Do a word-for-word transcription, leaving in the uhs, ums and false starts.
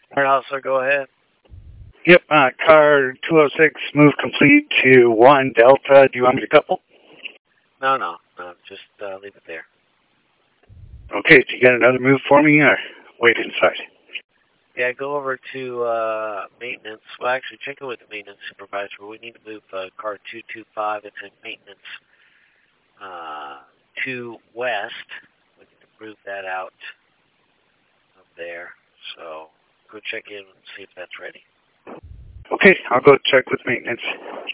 All right, officer, go ahead. Yep, uh, car two oh six, move complete to one Delta. Do you want me to couple? No, no, no, just uh, leave it there. Okay, do you got another move for me, or wait inside? Yeah, go over to uh, maintenance. Well, actually, check in with the maintenance supervisor. We need to move uh, car two two five. It's in maintenance uh, to west. We need to move that out up there. So go check in and see if that's ready. Okay, I'll go check with maintenance.